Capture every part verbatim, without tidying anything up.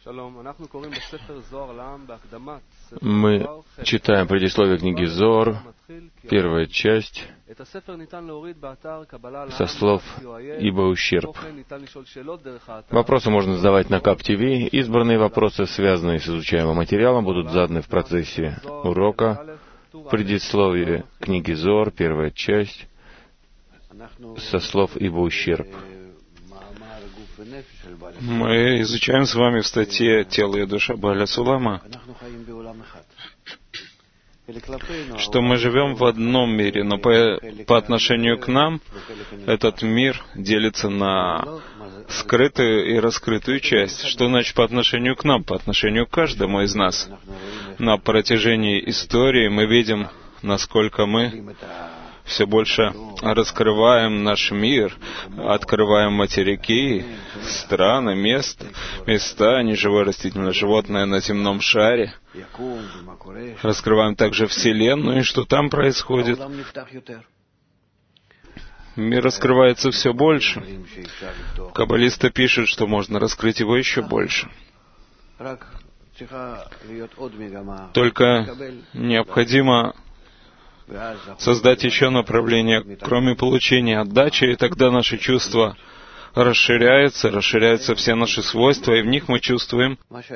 Мы читаем предисловие книги Зоар, первая часть, со слов «Ибо ущерб». Вопросы можно задавать на КАП ТВ. Избранные вопросы, связанные с изучаемым материалом, будут заданы в процессе урока. Предисловие книги Зоар, первая часть, со слов «Ибо ущерб». Мы изучаем с вами в статье «Тело и душа Бааля Сулама», что мы живем в одном мире, но по, по отношению к нам этот мир делится на скрытую и раскрытую часть. Что значит по отношению к нам? По отношению к каждому из нас. На протяжении истории мы видим, насколько мы все больше раскрываем наш мир, открываем материки, страны, места, места, неживое растительное животное на земном шаре. Раскрываем также Вселенную, и что там происходит. Мир раскрывается все больше. Каббалисты пишут, что можно раскрыть его еще больше. Только необходимо создать еще направление, кроме получения отдачи, и тогда наши чувства расширяются, расширяются все наши свойства, и в них мы чувствуем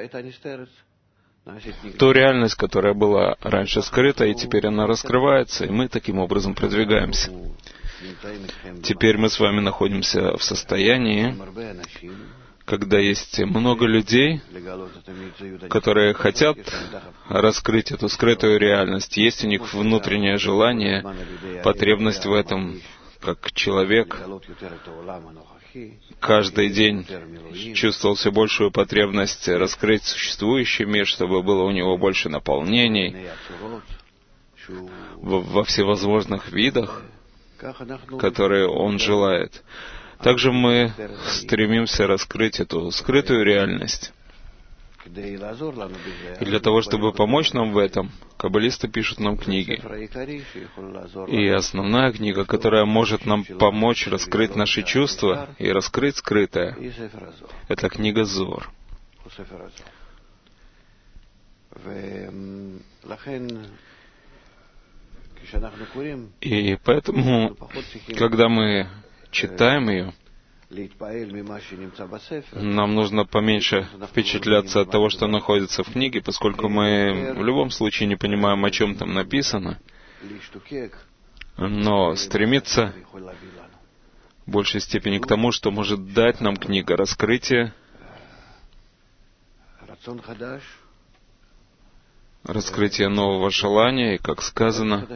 ту реальность, которая была раньше скрыта, и теперь она раскрывается, и мы таким образом продвигаемся. Теперь мы с вами находимся в состоянии, когда есть много людей, которые хотят раскрыть эту скрытую реальность. Есть у них внутреннее желание, потребность в этом, как человек каждый день чувствовал все большую потребность раскрыть существующий мир, чтобы было у него больше наполнений во всевозможных видах, которые он желает. Также мы стремимся раскрыть эту скрытую реальность. И для того, чтобы помочь нам в этом, каббалисты пишут нам книги. И основная книга, которая может нам помочь раскрыть наши чувства и раскрыть скрытое, это книга Зоар. И поэтому, когда мы читаем ее, нам нужно поменьше впечатляться от того, что находится в книге, поскольку мы в любом случае не понимаем, о чем там написано, но стремиться в большей степени к тому, что может дать нам книга, раскрытие, раскрытие нового желания, и, как сказано,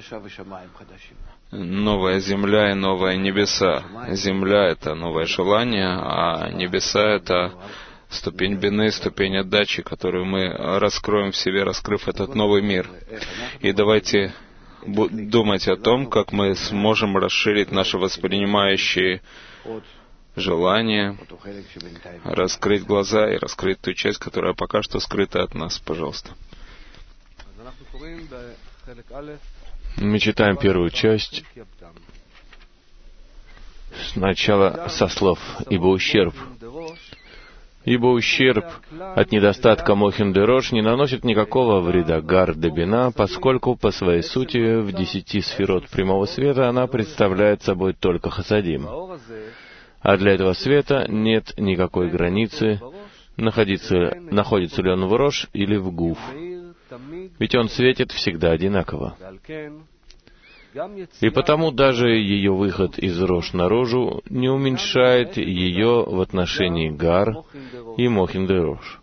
новая земля и новые небеса. Земля — это новое желание, а небеса — это ступень бины, ступень отдачи, которую мы раскроем в себе, раскрыв этот новый мир. И давайте думать о том, как мы сможем расширить наши воспринимающие желания, раскрыть глаза и раскрыть ту часть, которая пока что скрыта от нас. Пожалуйста. Мы читаем первую часть сначала со слов «Ибо ущерб». Ибо ущерб от недостатка мохин де рош не наносит никакого вреда гар де бина, поскольку по своей сути в десяти сферот прямого света она представляет собой только хасадим. А для этого света нет никакой границы, находится, находится ли он в рош или в гуф. Ведь он светит всегда одинаково. И потому даже ее выход из рош наружу не уменьшает ее в отношении гар и мохин де рош.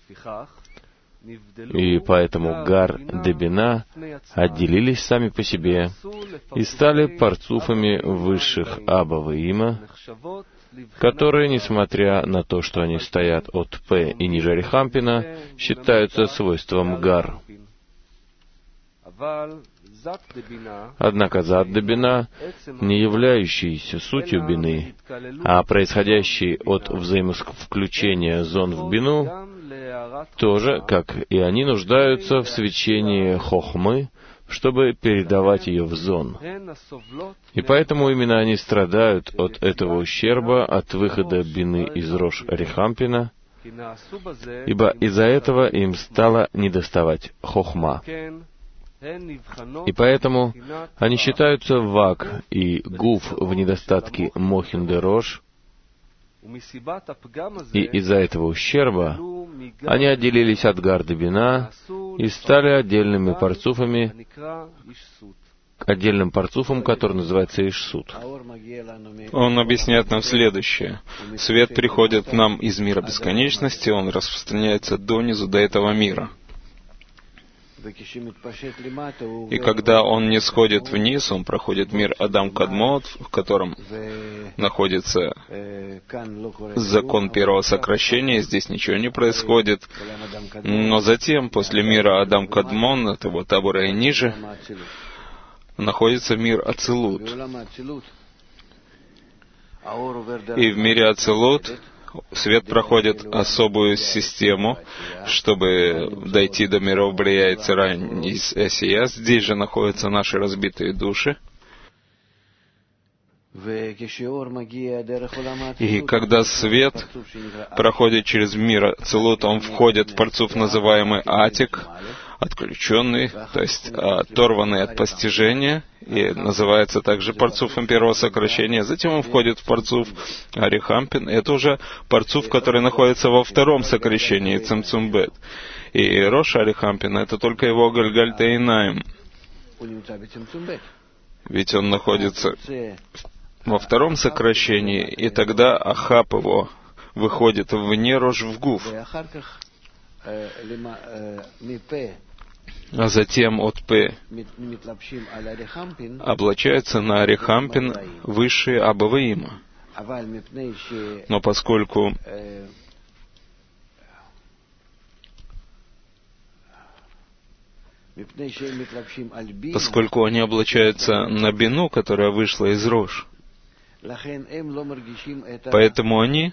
И поэтому гар де бина отделились сами по себе и стали парцуфами высших Аба и Има, которые, несмотря на то, что они стоят от П и ниже Арихампина, считаются свойством гар. Однако зад де бина, не являющийся сутью бины, а происходящий от взаимовключения зон в бину, тоже, как и они, нуждаются в свечении хохмы, чтобы передавать ее в зон. И поэтому именно они страдают от этого ущерба, от выхода бины из рош Арихампина, ибо из-за этого им стало недоставать хохма. И поэтому они считаются вак и гуф в недостатке мохин-де-рош, и из-за этого ущерба они отделились от гарды бина и стали отдельными парцуфами, отдельным парцуфом, который называется Ишсут. Он объясняет нам следующее. Свет приходит к нам из мира бесконечности, он распространяется донизу, до этого мира. И когда он не сходит вниз, он проходит мир Адам Кадмот, в котором находится закон первого сокращения, здесь ничего не происходит. Но затем, после мира Адам Кадмон, этого табора и ниже, находится мир Ацилут. И в мире Ацилут свет проходит особую систему, чтобы дойти до миров Брия и Цера из Эсия. Здесь же находятся наши разбитые души. И когда свет проходит через мир Ацилут, он входит в парцуф, называемый Атик, отключенный, то есть оторванный от постижения, и называется также парцуфом первого сокращения. Затем он входит в парцуф Арихампин, и это уже парцуф, который находится во втором сокращении, Цимцумбет. И Рош Арихампин — это только его Гальгальтейнаим, ведь он находится во втором сокращении, и тогда Ахап его выходит вне Рош в Гуф. А затем от П облачается на Арихампин высшие Абаваима. Но поскольку поскольку они облачаются на бину, которая вышла из Рош, поэтому они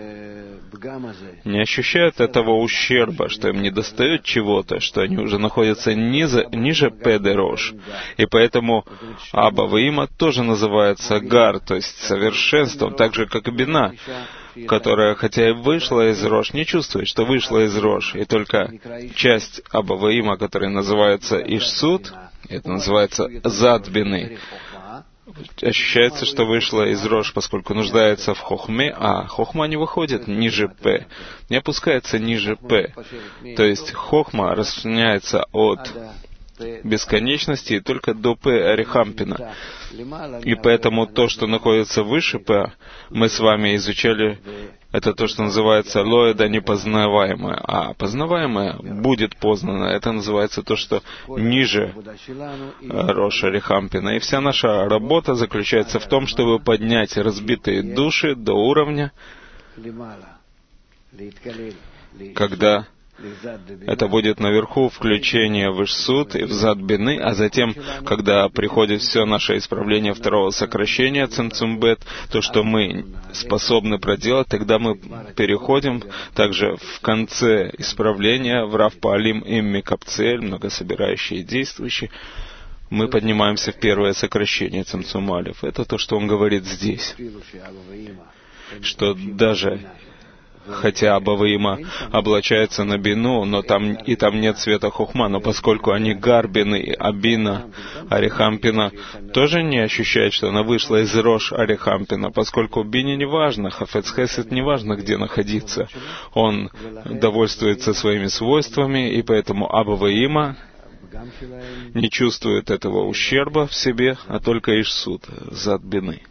не ощущают этого ущерба, что им недостает чего-то, что они уже находятся ниже, ниже Педерош. И поэтому Абаваима тоже называется Гар, то есть совершенством, так же, как и Бина, которая, хотя и вышла из Рош, не чувствует, что вышла из Рош. И только часть Абаваима, которая называется Ишсут, это называется Зад Бины, ощущается, что вышла из Рош, поскольку нуждается в Хохме, а Хохма не выходит ниже П, не опускается ниже П. То есть Хохма распространяется от бесконечности только до П Арихампина. И поэтому то, что находится выше П, мы с вами изучали, это то, что называется лоэда непознаваемое, а познаваемое будет познано. Это называется то, что ниже Рош Арихампина. И вся наша работа заключается в том, чтобы поднять разбитые души до уровня, когда это будет наверху включение в Ишсут и в Зад Бины, а затем, когда приходит все наше исправление второго сокращения, Цимцумбет, то, что мы способны проделать, тогда мы переходим также в конце исправления в Рав Паалим им Микапцель, многособирающий и действующий, мы поднимаемся в первое сокращение Цимцумалев. Это то, что он говорит здесь, что даже хотя Абаваима облачается на бину, но там и там нет света хохма, но поскольку они гарбины, абина, арихампина, тоже не ощущают, что она вышла из Рош арихампина, поскольку бине не важно, хафец хесед не важно, где находиться. Он довольствуется своими свойствами, и поэтому Абаваима не чувствует этого ущерба в себе, а только Ишсут, зад бины.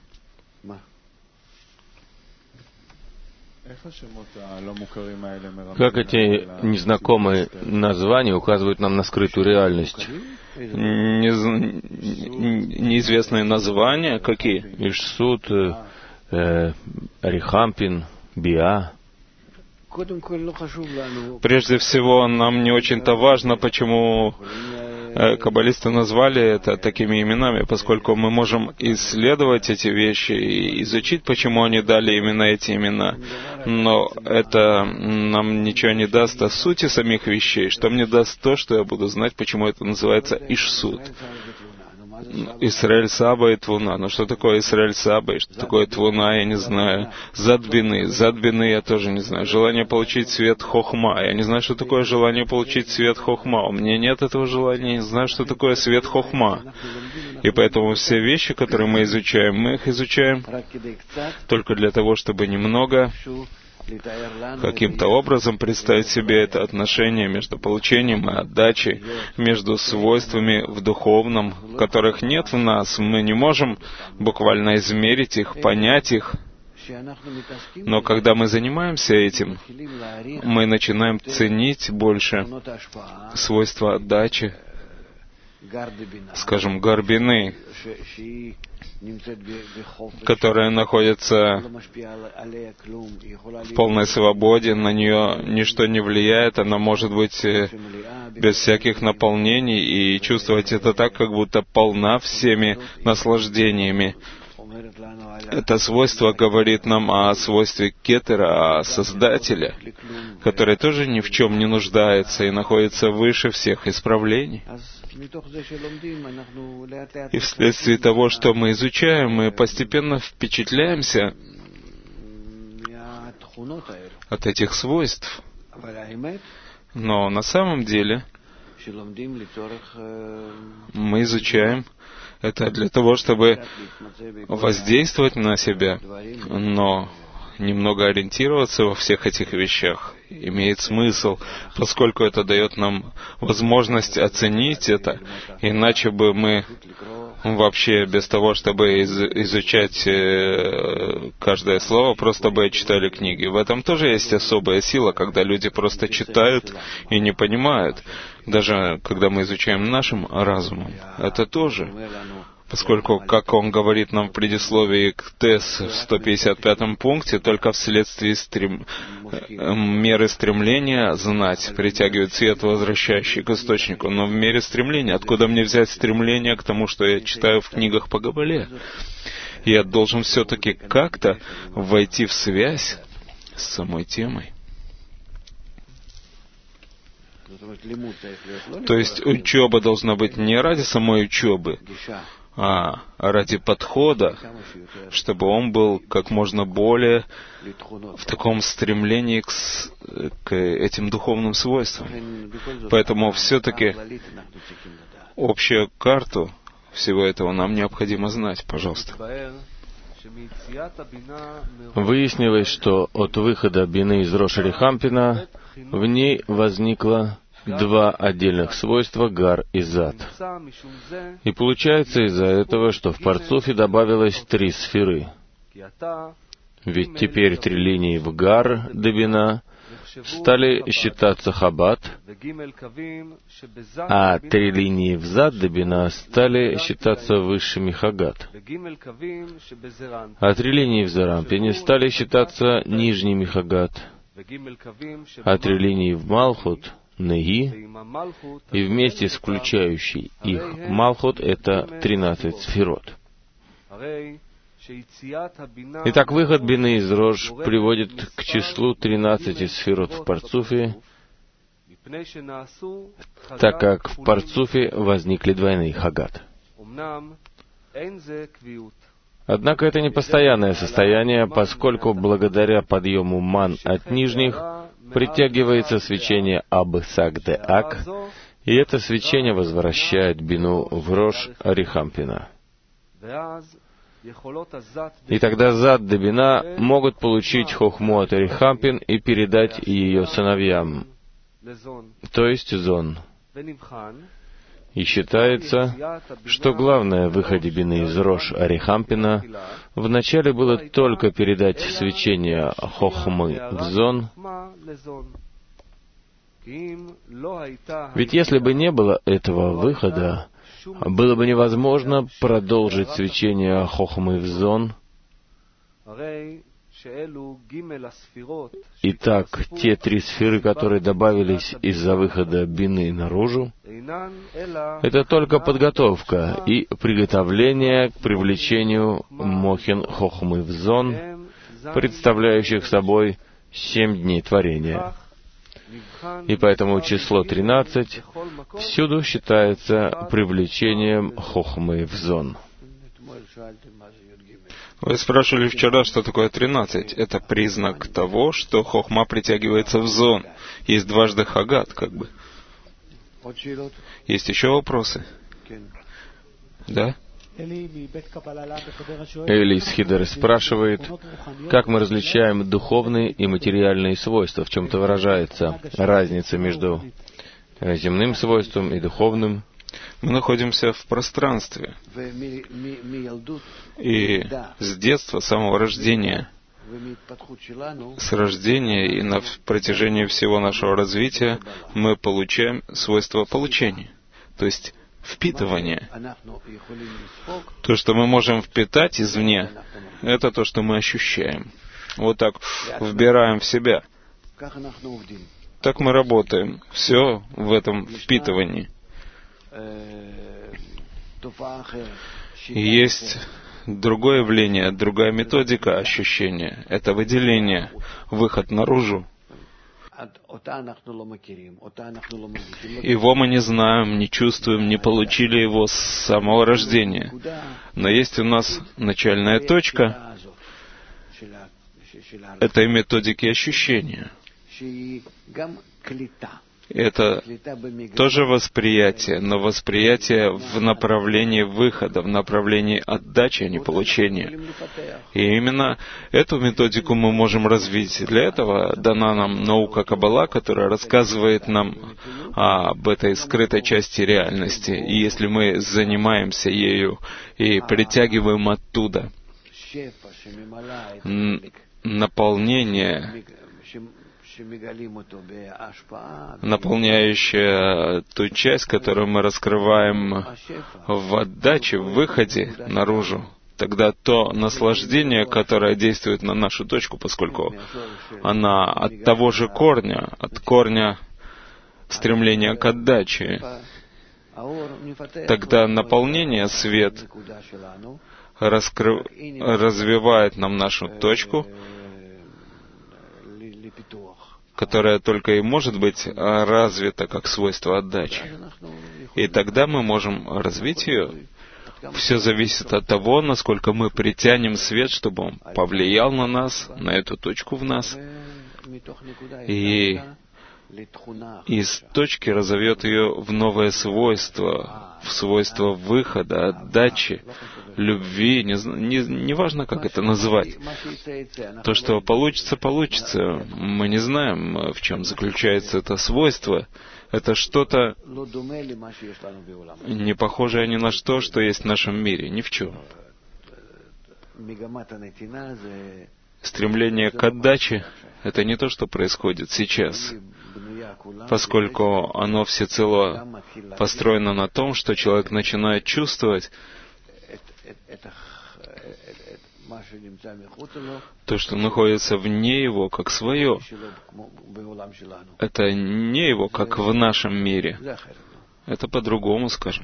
Как эти незнакомые названия указывают нам на скрытую реальность? Нез... Неизвестные названия какие? Ишсут, э, Арихампин, Биа. Прежде всего, нам не очень-то важно, почему каббалисты назвали это такими именами, поскольку мы можем исследовать эти вещи и изучить, почему они дали именно эти имена. Но это нам ничего не даст о сути самих вещей. Что мне даст то, что я буду знать, почему это называется Ишсут. Исраэль Саба и Твуна. Но что такое Исраэль Саба и что такое Твуна, я не знаю. Зад бины. Зад бины я тоже не знаю. Желание получить свет Хохма. Я не знаю, что такое желание получить свет Хохма. У меня нет этого желания, я не знаю, что такое свет Хохма. И поэтому все вещи, которые мы изучаем, мы их изучаем только для того, чтобы немного каким-то образом представить себе это отношение между получением и отдачей, между свойствами в духовном, которых нет в нас. Мы не можем буквально измерить их, понять их. Но когда мы занимаемся этим, мы начинаем ценить больше свойства отдачи, скажем, горбины, которая находится в полной свободе, на нее ничто не влияет, она может быть без всяких наполнений и чувствовать это так, как будто полна всеми наслаждениями. Это свойство говорит нам о свойстве Кетера, о Создателе, который тоже ни в чем не нуждается и находится выше всех исправлений. И вследствие того, что мы изучаем, мы постепенно впечатляемся от этих свойств. Но на самом деле мы изучаем это для того, чтобы воздействовать на себя, но немного ориентироваться во всех этих вещах имеет смысл, поскольку это дает нам возможность оценить это, иначе бы мы вообще без того, чтобы из- изучать э, каждое слово, просто бы читали книги. В этом тоже есть особая сила, когда люди просто читают и не понимают, даже когда мы изучаем нашим разумом. Это тоже. Поскольку, как он говорит нам в предисловии к ТЭС в сто пятьдесят пятом пункте, только вследствие стрем... меры стремления знать притягивает свет, возвращающий к источнику. Но в мере стремления, откуда мне взять стремление к тому, что я читаю в книгах по Кабале? Я должен все-таки как-то войти в связь с самой темой. То есть учеба должна быть не ради самой учебы, а ради подхода, чтобы он был как можно более в таком стремлении к, с, к этим духовным свойствам. Поэтому все-таки общую карту всего этого нам необходимо знать. Пожалуйста. Выяснилось, что от выхода бины из Рош Арихампина в ней возникло два отдельных свойства гар и зад. И получается из-за этого, что в парцуфе добавилось три сферы. Ведь теперь три линии в гар до бина стали считаться хаббат, а три линии в зад до бина стали считаться высшими хагат, а три линии в зарампине стали считаться нижними хагат, а три линии в малхут Неги, и вместе с включающей их Малхут — это тринадцать сферот. Итак, выход бины из Рош приводит к числу тринадцати сферот в парцуфе, так как в парцуфе возникли двойные хагат. Однако это не постоянное состояние, поскольку благодаря подъему ман от нижних притягивается свечение Аб-Саг-де-Ак, и это свечение возвращает бину в Рош Арихампина. И тогда зад де бина могут получить хохму от Арихампин и передать ее сыновьям, то есть зон. И считается, что главное в выходе бины из Рош Арихампина вначале было только передать свечение хохмы в зон. Ведь если бы не было этого выхода, было бы невозможно продолжить свечение хохмы в зон. Итак, те три сферы, которые добавились из-за выхода бины наружу, это только подготовка и приготовление к привлечению мохин хохмы в зон, представляющих собой семь дней творения. И поэтому число тринадцать всюду считается привлечением хохмы в зон. Вы спрашивали вчера, что такое тринадцать. Это признак того, что хохма притягивается в зон. Есть дважды хагат, как бы. Есть еще вопросы? Да? Эли из Хидеры спрашивает, как мы различаем духовные и материальные свойства, в чем-то выражается разница между земным свойством и духовным. Мы находимся в пространстве. И с детства, с самого рождения, с рождения и на протяжении всего нашего развития мы получаем свойство получения, то есть впитывание. То, что мы можем впитать извне, это то, что мы ощущаем. Вот так вбираем в себя. Так мы работаем. Все в этом впитывании. И есть другое явление, другая методика ощущения. Это выделение, выход наружу. Его мы не знаем, не чувствуем, не получили его с самого рождения. Но есть у нас начальная точка этой методики ощущения. Это тоже восприятие, но восприятие в направлении выхода, в направлении отдачи, а не получения. И именно эту методику мы можем развить. Для этого дана нам наука Каббала, которая рассказывает нам об этой скрытой части реальности. И если мы занимаемся ею и притягиваем оттуда наполнение, наполняющая ту часть, которую мы раскрываем в отдаче, в выходе наружу, тогда то наслаждение, которое действует на нашу точку, поскольку она от того же корня, от корня стремления к отдаче, тогда наполнение, свет, раскры... развивает нам нашу точку, которая только и может быть развита как свойство отдачи. И тогда мы можем развить ее. Все зависит от того, насколько мы притянем свет, чтобы он повлиял на нас, на эту точку в нас, и из точки разовьет ее в новое свойство, в свойство выхода, отдачи, любви, не, не, не важно, как это назвать. То, что получится, получится. Мы не знаем, в чем заключается это свойство. Это что-то не похожее ни на что, что есть в нашем мире, ни в чем. Стремление к отдаче — это не то, что происходит сейчас, поскольку оно всецело построено на том, что человек начинает чувствовать то, что находится вне его, как свое. Это не его, как в нашем мире. Это по-другому, скажем.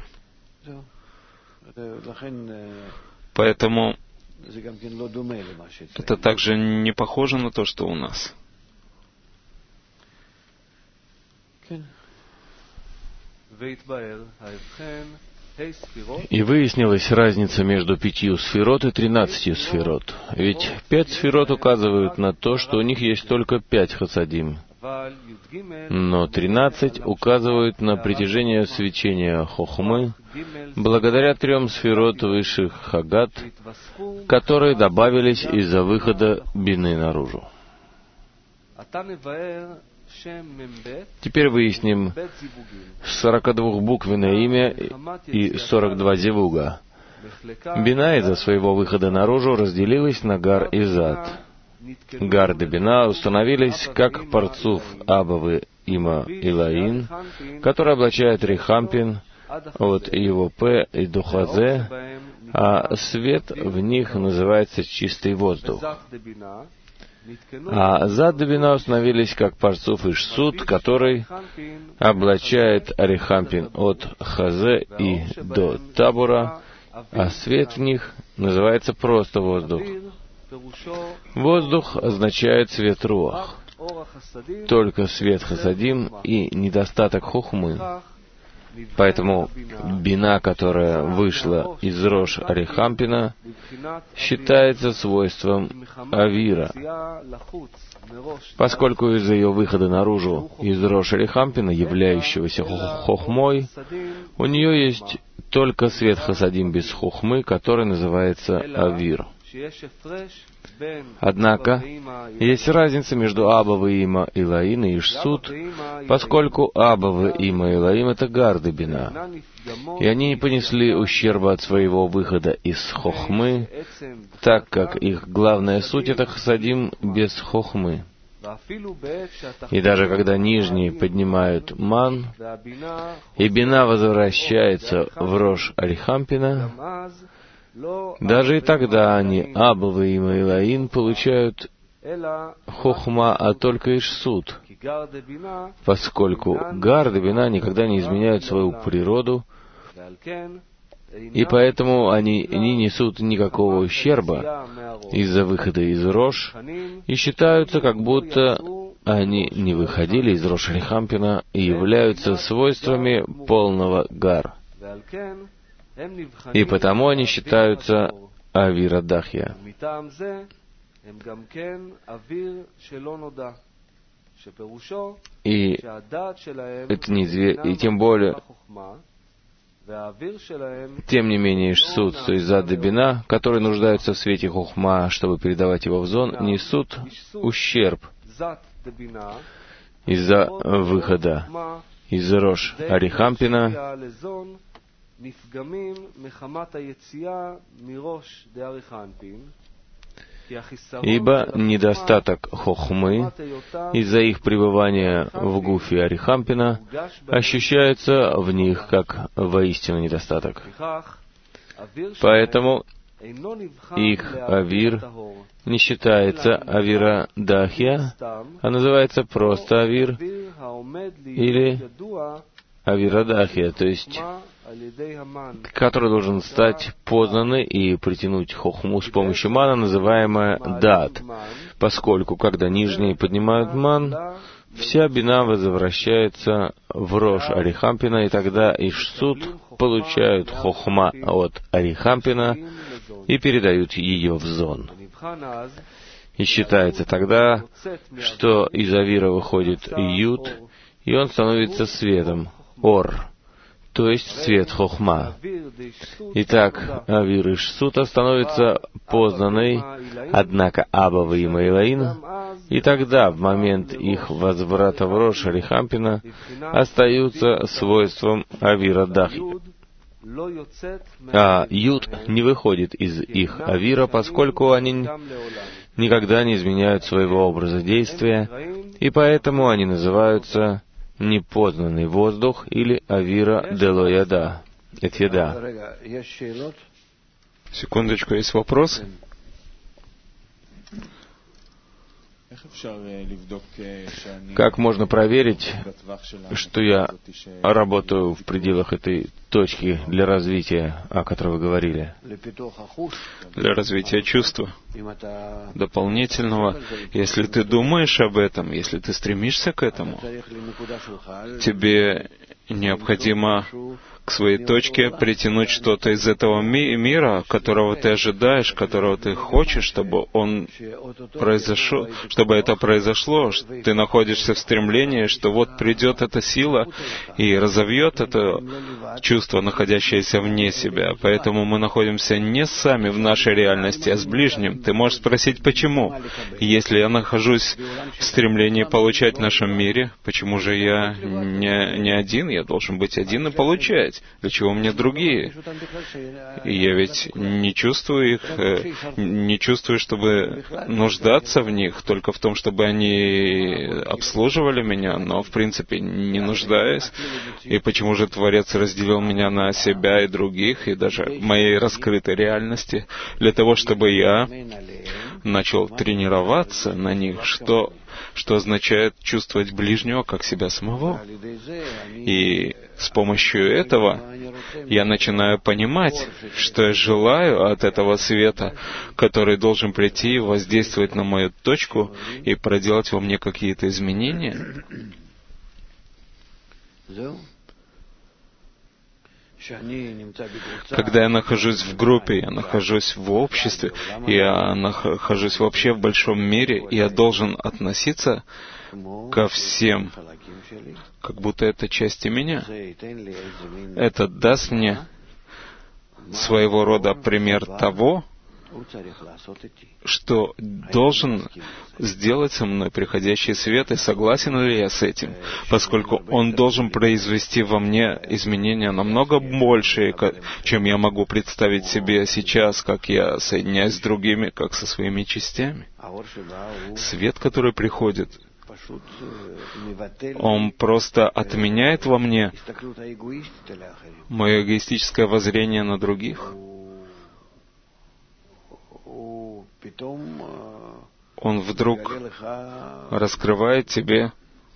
Поэтому это также не похоже на то, что у нас. И выяснилась разница между пятью сферот и тринадцатью сферот. Ведь пять сферот указывают на то, что у них есть только пять хасадим. Но тринадцать указывают на притяжение свечения хохмы благодаря трем сферот высших хагат, которые добавились из-за выхода бины наружу. Теперь выясним сорокадвухбуквенное имя и сорок два зивуга. Бина из-за своего выхода наружу разделилась на гар и зад. Гар и бина установились как парцуф Абавы Има Илаин, который облачает Рихампин от его П и Духазе, а свет в них называется чистый воздух. А зад и бина установились как парцуф Ишсут, который облачает Арихампин от Хазе и до Табура, а свет в них называется просто воздух. Воздух означает свет руах. только свет хасадим и недостаток хохмы. Поэтому бина, которая вышла из Рош Арихампина, считается свойством авира, поскольку из-за ее выхода наружу из Рош Арихампина, являющегося хохмой, у нее есть только свет хасадим без хохмы, который называется авир. Однако, есть разница между Аба Има Илаин и Ишсут, поскольку Аба Има Илаим — это гарды бина, и они не понесли ущерба от своего выхода из хохмы, так как их главная суть — это хасадим без хохмы. И даже когда нижние поднимают ман, и бина возвращается в Рош Арихампина, даже и тогда они, Аба и Илаин, получают хохма, а только ишсут, поскольку гарды бина никогда не изменяют свою природу, и поэтому они не несут никакого ущерба из-за выхода из Рош и считаются, как будто они не выходили из Рош Арихампина и являются свойствами полного гар. И потому они считаются авира дахья. И это неизвестно, и тем более, тем не менее, ишсут, то есть зад бина, которые нуждаются в свете хохма, чтобы передавать его в зон, несут ущерб из-за выхода из Рош Арихампина, ибо недостаток хохмы из-за их пребывания в гуфе Арихампина ощущается в них как воистину недостаток. Поэтому их авир не считается авира дахья, а называется просто авир или авира дахья, то есть который должен стать познанный и притянуть хохму с помощью мана, называемая дат, поскольку, когда нижние поднимают ман, вся бина возвращается в Рош Арихампина, и тогда ишсут получают хохма от Арихампина и передают ее в зон. И считается тогда, что из авира выходит ют, и он становится светом, ор, то есть свет хохма. Итак, авир ишсута становится познанной, однако Аба и Илаин, и тогда, в момент их возврата в Рош Арихампина, остаются свойством авира дахи. А ют не выходит из их авира, поскольку они никогда не изменяют своего образа действия, и поэтому они называются непознанный воздух или авира дело яда, этьеда. Секундочку, есть вопрос? Как можно проверить, что я работаю в пределах этой точки для развития, о которой вы говорили? Для развития чувства дополнительного. Если ты думаешь об этом, если ты стремишься к этому, тебе необходимо к своей точке притянуть что-то из этого ми- мира, которого ты ожидаешь, которого ты хочешь, чтобы он произошел, чтобы это произошло. Ты находишься в стремлении, что вот придет эта сила и разовьет это чувство, находящееся вне себя. Поэтому мы находимся не сами в нашей реальности, а с ближним. Ты можешь спросить, почему? Если я нахожусь в стремлении получать в нашем мире, почему же я не, не один? Я должен быть один и получать. Для чего мне другие? И я ведь не чувствую их, не чувствую, чтобы нуждаться в них, только в том, чтобы они обслуживали меня, но в принципе не нуждаюсь. И почему же Творец разделил меня на себя и других, и даже моей раскрытой реальности, для того, чтобы я начал тренироваться на них, что что означает чувствовать ближнего как себя самого. И с помощью этого я начинаю понимать, что я желаю от этого света, который должен прийти и воздействовать на мою точку и проделать во мне какие-то изменения. Когда я нахожусь в группе, я нахожусь в обществе, я нахожусь вообще в большом мире, и я должен относиться ко всем, как будто это части меня. Это даст мне своего рода пример того, что должен сделать со мной приходящий свет, и согласен ли я с этим, поскольку он должен произвести во мне изменения намного большие, чем я могу представить себе сейчас, как я соединяюсь с другими, как со своими частями. Свет, который приходит, он просто отменяет во мне мое эгоистическое воззрение на других. Он вдруг раскрывает тебе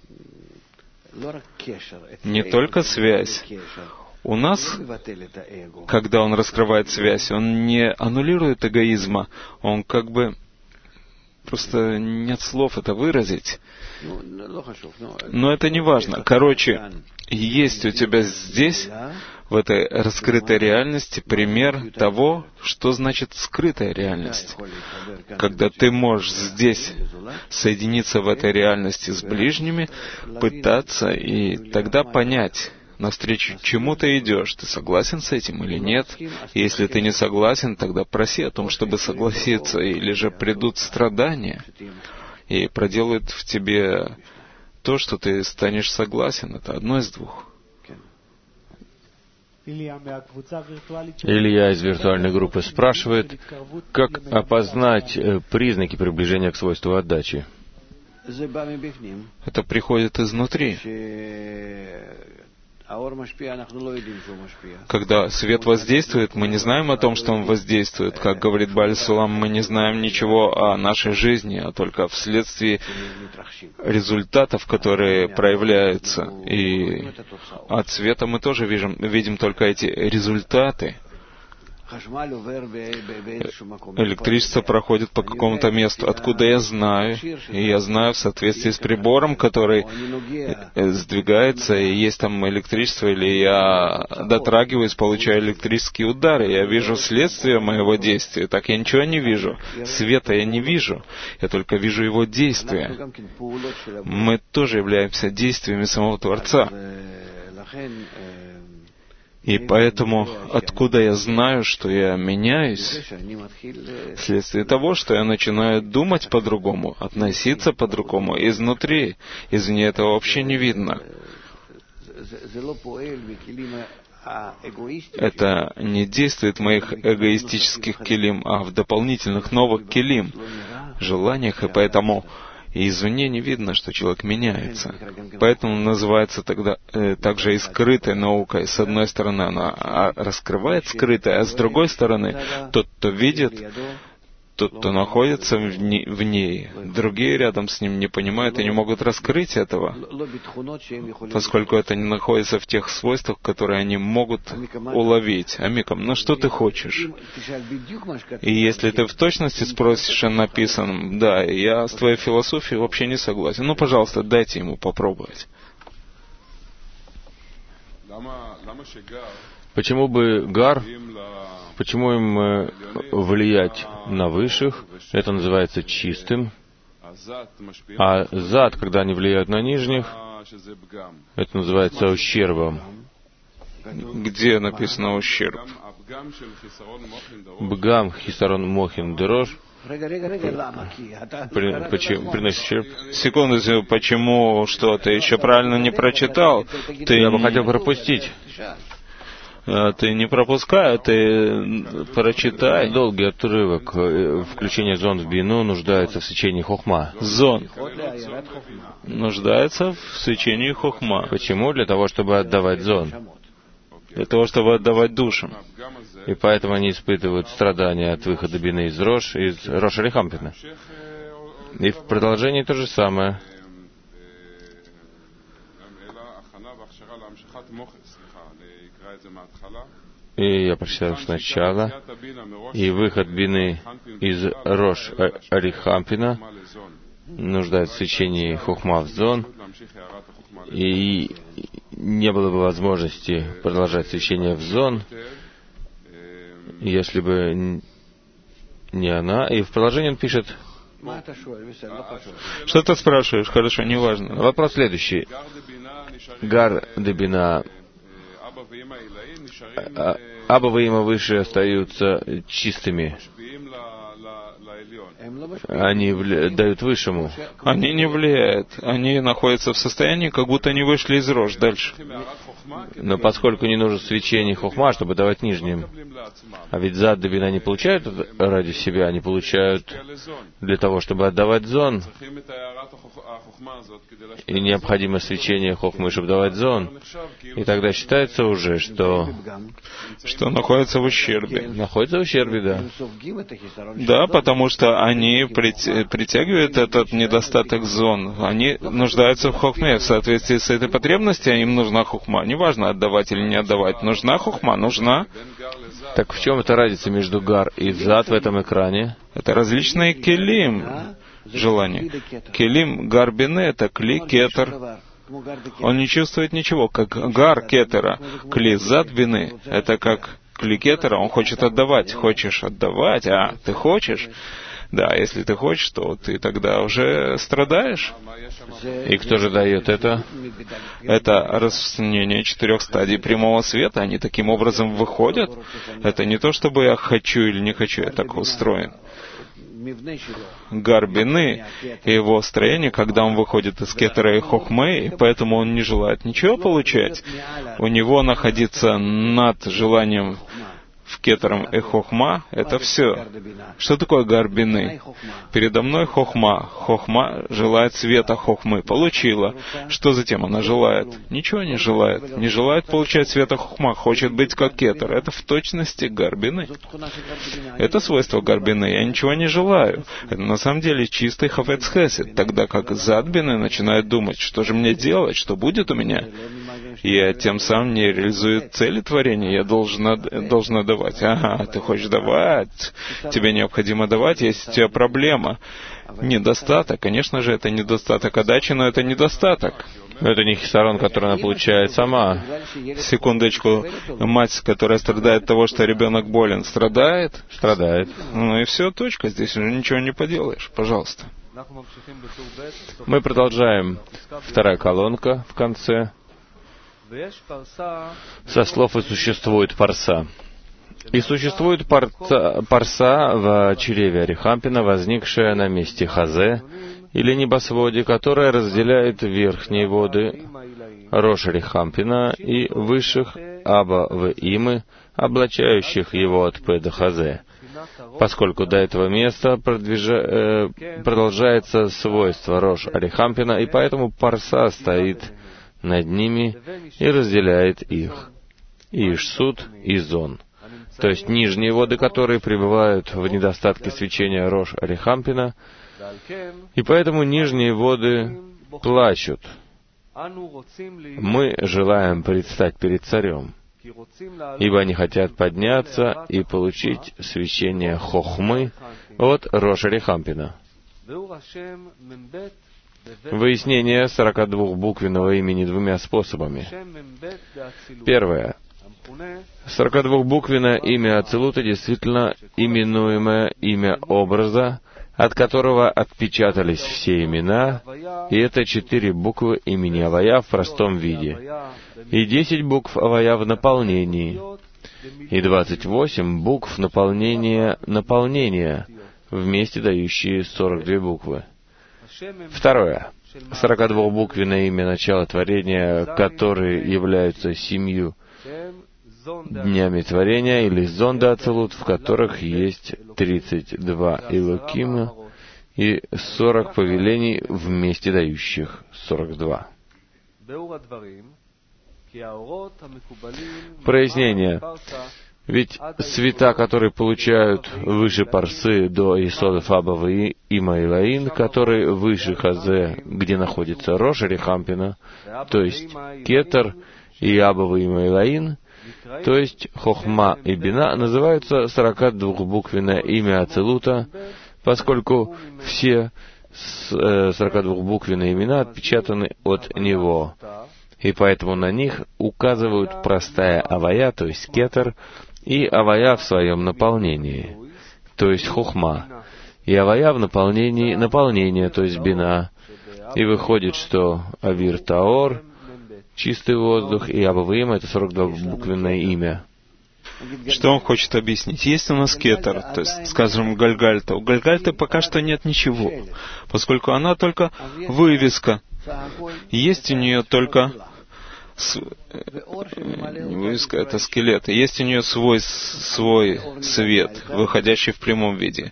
не только связь. У нас, когда он раскрывает связь, он не аннулирует эгоизма, он как бы... Просто нет слов это выразить. Но это не важно. Короче, есть у тебя здесь, в этой раскрытой реальности, пример того, что значит скрытая реальность. Когда ты можешь здесь соединиться в этой реальности с ближними, пытаться и тогда понять, навстречу чему ты идешь, ты согласен с этим или нет. И если ты не согласен, тогда проси о том, чтобы согласиться, или же придут страдания и проделают в тебе то, что ты станешь согласен. Это одно из двух. Илья из виртуальной группы спрашивает, как опознать признаки приближения к свойству отдачи? Это приходит изнутри. Когда свет воздействует, мы не знаем о том, что он воздействует. Как говорит Бааль Сулам, мы не знаем ничего о нашей жизни, а только вследствие результатов, которые проявляются. И от света мы тоже видим, видим только эти результаты. Электричество проходит по какому-то месту. Откуда я знаю? И я знаю в соответствии с прибором, который сдвигается, и есть там электричество, или я дотрагиваюсь, получаю электрические удары. Я вижу следствие моего действия. Так я ничего не вижу. Света я не вижу. Я только вижу его действия. Мы тоже являемся действиями самого Творца. И поэтому, откуда я знаю, что я меняюсь? Вследствие того, что я начинаю думать по-другому, относиться по-другому, изнутри. Извне этого вообще не видно. Это не действует в моих эгоистических килим, а в дополнительных новых килим, желаниях, и поэтому... И извне не видно, что человек меняется. Поэтому называется тогда э, также и скрытой наукой. С одной стороны, она раскрывает скрытое, а с другой стороны, тот, кто видит, тот, кто находится в, не, в ней, другие рядом с ним не понимают и не могут раскрыть этого, поскольку это не находится в тех свойствах, которые они могут уловить. Амикам, ну что ты хочешь? И если ты в точности спросишь о написанном, да, я с твоей философией вообще не согласен, ну, пожалуйста, дайте ему попробовать. Почему бы гар, почему им влиять на высших, это называется чистым, а зад, когда они влияют на нижних, это называется ущербом. Где написано ущерб? Бгам, хисарон, мохин, дерож. Почему приносит ущерб? Секунду, почему что? Ты еще правильно не прочитал? Ты... Я бы хотел пропустить. Ты не пропускай, ты прочитай. Долгий отрывок. Включение зон в бину нуждается в свечении хохма. Зон нуждается в свечении хохма. Почему? Для того, чтобы отдавать зон. Для того, чтобы отдавать душам. И поэтому они испытывают страдания от выхода бины из Рош, из Роша Рихампина. И в продолжении то же самое. И я прочитаю сначала. И выход бины из Рош Арихампина нуждается в свечении Хохма в зон. И не было бы возможности продолжать свечение в зон, если бы не она. И в продолжении он пишет... Что ты спрашиваешь? Хорошо, неважно. Вопрос следующий. Гар де бина... Аба и Има выше остаются чистыми. Они вля... дают высшему. Они не влияют. Они находятся в состоянии, как будто они вышли из рож. Дальше. Но поскольку не нужно свечение хохма, чтобы давать нижним, а ведь зад де бина они получают ради себя, они получают для того, чтобы отдавать зон, и необходимо свечение хохмы, чтобы давать зон, и тогда считается уже, что что находится в ущербе. Находится в ущербе, да. Да, потому что они притягивают этот недостаток зон. Они нуждаются в хохме. В соответствии с этой потребностью им нужна хохма. Неважно, отдавать или не отдавать. Нужна хохма, нужна. Так в чем эта разница между гар и зад в этом экране? Это различные келим желания. Келим гар бины — это кли кетер. Он не чувствует ничего, как гар кетера. Кли зад бины — это как кли кетера, он хочет отдавать. Хочешь отдавать? А, ты хочешь? Да, если ты хочешь, то ты тогда уже страдаешь. И кто же дает это? Это распространение четырех стадий прямого света. Они таким образом выходят. Это не то, чтобы я хочу или не хочу, я так устроен. Гар бины и его строение, когда он выходит из кетера и хохмы, и поэтому он не желает ничего получать. У него находиться над желанием в кетером и хохма — это все. Что такое гар бины? Передо мной хохма. Хохма желает света хохмы. Получила. Что затем она желает? Ничего не желает. Не желает получать света хохма. Хочет быть как кетер. Это в точности гар бины. Это свойство гар бины. Я ничего не желаю. Это на самом деле чистый хафец хесед. Тогда как зад бины начинает думать, что же мне делать, что будет у меня. И тем самым не реализует цели творения. Я должна, должна давать. Ага, ты хочешь давать, тебе необходимо давать, есть у тебя проблема. Недостаток, конечно же, это недостаток отдачи, но это недостаток. Это не хисарон, который она получает сама. Секундочку, мать, которая страдает от того, что ребенок болен, страдает? Страдает. Ну и все, точка, здесь уже ничего не поделаешь, пожалуйста. Мы продолжаем. Вторая колонка в конце. Со слов и существует парса. И существует парца, парса в чреве Арихампина, возникшая на месте Хазе, или небосводе, которая разделяет верхние воды Рош Арихампина и высших Аба в Имы, облачающих его от П до Хазе, поскольку до этого места продвижа, э, продолжается свойство Рош Арихампина, и поэтому парса стоит над ними и разделяет их, и Ишсуд, и Зон. То есть нижние воды, которые пребывают в недостатке свечения Рош Арихампина, и поэтому нижние воды плачут. Мы желаем предстать перед царем, ибо они хотят подняться и получить свечение Хохмы от Рош Арихампина. Выяснение сорокадвухбуквенного имени двумя способами. Первое. сорокадвухбуквенное имя Ацилута действительно именуемое имя образа, от которого отпечатались все имена, и это четыре буквы имени Авая в простом виде, и десять букв Авая в наполнении, и двадцать восемь букв наполнения наполнения, вместе дающие сорок две буквы. Второе. сорокадвухбуквенное имя начала творения, которые являются семью днями творения, или зонда Ацилут, в которых есть тридцать два Элокима и сорок повелений, вместе дающих сорок два. Прояснение. Ведь света, которые получают выше парсы до Исодов Аба в Имайлаин, который выше Хазе, где находится Рош Арихампина, то есть Кетер и Абава Имайлаин, то есть Хохма и Бина, называются сорок двухбуквенное имя Ацилута, поскольку все сорок двухбуквенные имена отпечатаны от него, и поэтому на них указывают простая авая, то есть Кетер, и авая в своем наполнении, то есть Хохма, и авая в наполнении наполнение, то есть Бина, и выходит, что Авир Таор, чистый воздух, и Абаваим — это сорок двухбуквенное имя. Что он хочет объяснить? Есть у нас Кетер, то есть, скажем, Гальгальта. У Гальгальты пока что нет ничего, поскольку она только вывеска. Есть у нее только... С... Не вывеска, это скелет. Есть у нее свой, свой свет, выходящий в прямом виде.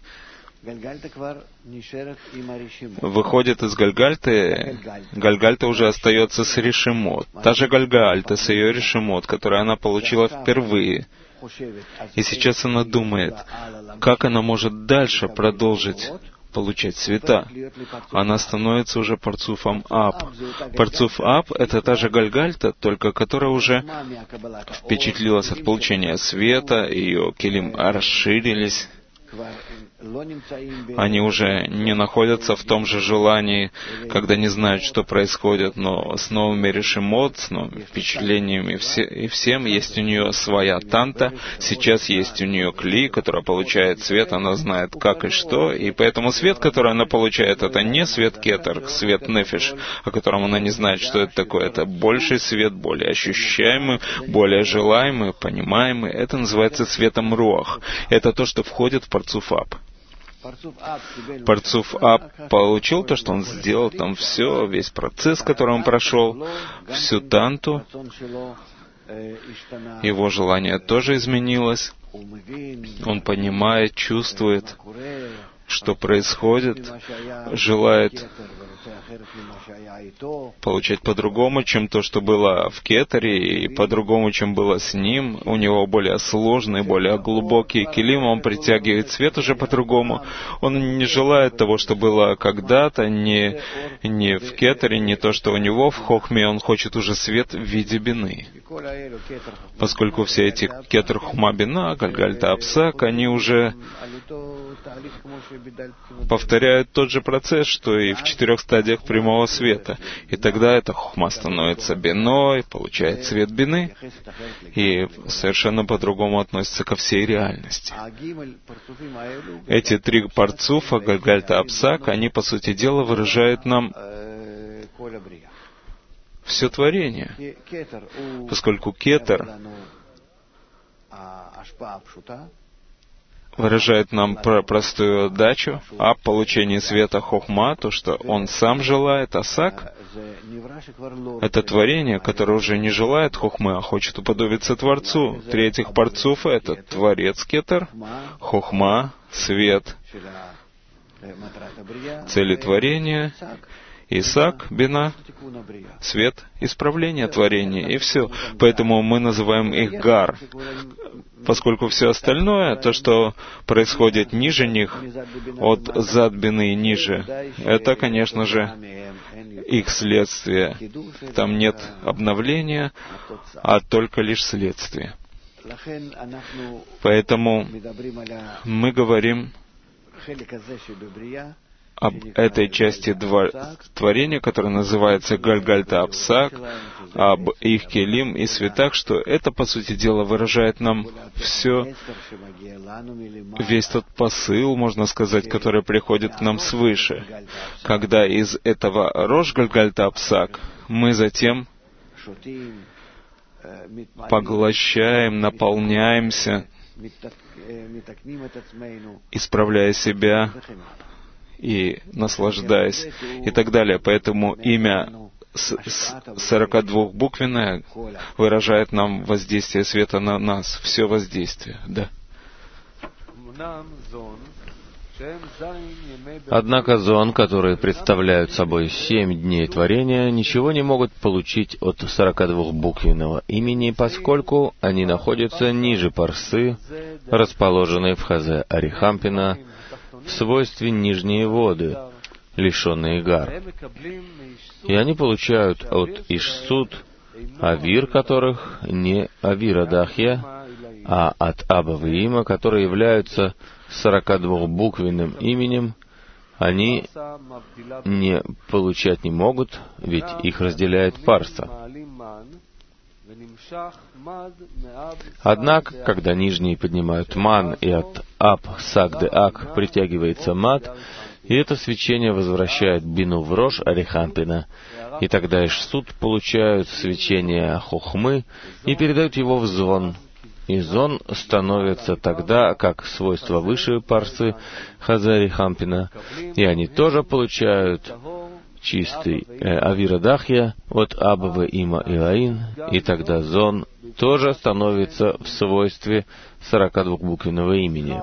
Выходит из Гальгальты, Гальгальта уже остается с Решимот. Та же Гальгальта с ее Решимот, которую она получила впервые. И сейчас она думает, как она может дальше продолжить получать света. Она становится уже Парцуфом Аб. Парцуф Аб — это та же Гальгальта, только которая уже впечатлилась от получения света, ее килим расширились. Они уже не находятся в том же желании, когда не знают, что происходит, но с новыми решимот, с новыми впечатлениями все, и всем есть у нее своя танта, сейчас есть у нее кли, которая получает свет, она знает как и что, и поэтому свет, который она получает, это не свет кетер, свет нефиш, о котором она не знает, что это такое, это больший свет, более ощущаемый, более желаемый, понимаемый, это называется светом руах, это то, что входит в Парцуф Аб. Парцуф Аб получил то, что он сделал, там все, весь процесс, который он прошел, всю танту, его желание тоже изменилось, он понимает, чувствует, что происходит, желает получать по-другому, чем то, что было в Кетере, и по-другому, чем было с ним. У него более сложные, более глубокие килим, он притягивает свет уже по-другому. Он не желает того, что было когда-то, не, не в Кетере, не то, что у него в Хохме, он хочет уже свет в виде бины. Поскольку все эти Кетер, Хохма, Бина, Гальгальта, Апсак, они уже повторяют тот же процесс, что и в четырех стадиях прямого света. И тогда эта хохма становится биной, получает свет бины, и совершенно по-другому относится ко всей реальности. Эти три парцуфа, Гальгальта, Апсак, они, по сути дела, выражают нам все творение, поскольку кетер выражает нам про простую дачу, а получение света хохма, то, что он сам желает, асак, это творение, которое уже не желает хохмы, а хочет уподобиться Творцу. Три этих парцуфа — это Творец кетер, хохма, свет, цели творения, Исак, бина, свет, исправление творения, и все. Поэтому мы называем их гар, поскольку все остальное, то, что происходит ниже них, от зад бины и ниже, это, конечно же, их следствие. Там нет обновления, а только лишь следствие. Поэтому мы говорим об этой части творения, которая называется Гальгальта Апсак, об их келим и светах, что это, по сути дела, выражает нам все, весь тот посыл, можно сказать, который приходит к нам свыше. Когда из этого Рош Гальгальта Апсак мы затем поглощаем, наполняемся, исправляя себя и наслаждаясь, и так далее. Поэтому имя сорок двухбуквенное выражает нам воздействие света на нас, все воздействие, да. Однако зон, которые представляют собой семь дней творения, ничего не могут получить от сорокадвухбуквенного имени, поскольку они находятся ниже парсы, расположенной в Хазе Арихампина, в свойстве нижние воды, лишенные гар. И они получают от Ишсут авир, которых не авира дахья, а от Аба Веима, которые являются сорокадвухбуквенным именем, они не получать не могут, ведь их разделяет парса. Однако, когда нижние поднимают ман, и от Аб Сагде Ак притягивается мад, и это свечение возвращает бину в рожь Арихампина, и тогда Ишсут получают свечение Хохмы и передают его в Зон. И Зон становится тогда, как свойство выше парсы Хазари Хампина, и они тоже получают чистый э, Авира Дахья от Абава Има Илаин, и тогда Зон тоже становится в свойстве сорокадвухбуквенного имени.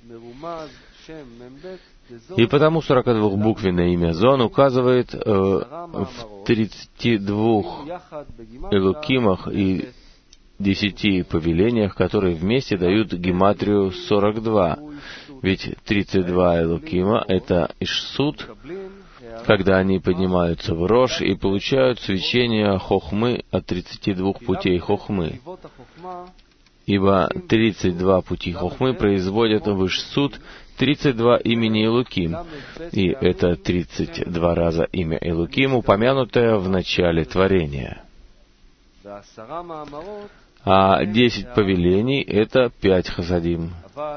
И потому сорокадвухбуквенное имя Зон указывает э, в тридцати двух элукимах и десяти повелениях, которые вместе дают гематрию сорок два. Ведь тридцать два элукима — это Ишсут, когда они поднимаются в рожь и получают свечение Хохмы от тридцати двух путей Хохмы. Ибо тридцать два пути Хохмы производят в Ишсут тридцать два имени Элуким, и это тридцать два раза имя Элуким, упомянутое в начале творения. А десять повелений — это пять хасадим.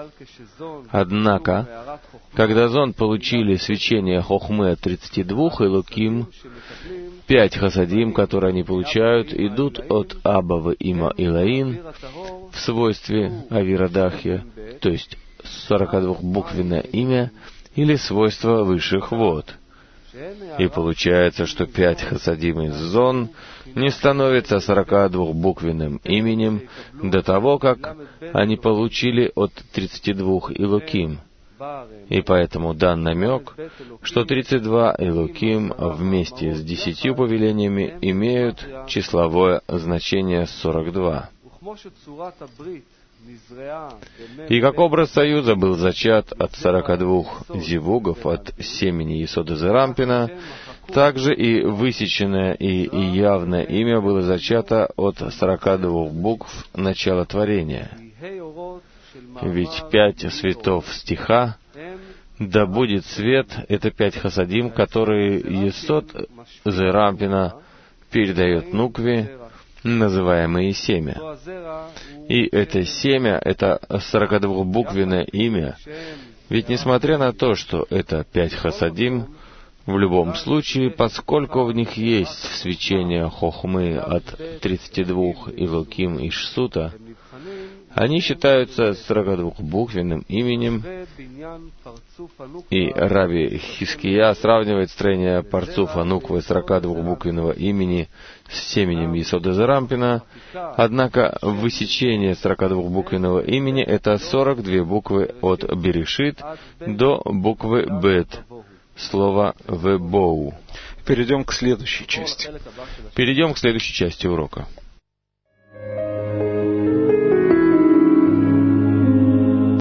Однако, когда Зон получили свечение Хохмы от тридцати двух Элуким, пять хасадим, которые они получают, идут от Абава Има Илаин в свойстве Авира Дахья, то есть сорокадвухбуквенное имя или свойство высших вод. И получается, что пять хасадим из Зон не становится сорокадвухбуквенным именем до того, как они получили от тридцати двух Элуким. И поэтому дан намек, что тридцать два Элуким вместе с десятью повелениями имеют числовое значение сорок два. И как образ союза был зачат от сорока двух зивугов от семени Есода Зерампина, также и высеченное и, и явное имя было зачато от сорока двух букв начала творения. Ведь пять светов стиха «Да будет свет» — это пять хасадим, которые Есод Зерампина передает Нукве, называемое семя. И это семя — это сорокадвухбуквенное имя, ведь несмотря на то, что это пять хасадим, в любом случае, поскольку в них есть свечение Хохмы от тридцати двух Элуким и Ишсута, они считаются сорокадвухбуквенным именем, и Раби Хиския сравнивает строение Парцуфа Нуквы сорокадвухбуквенного имени с семенем Есода Зерампина, однако высечение сорокадвухбуквенного имени — это сорок две буквы от Берешит до буквы Бет, слова Вебоу. Перейдем к следующей части. Перейдем к следующей части урока.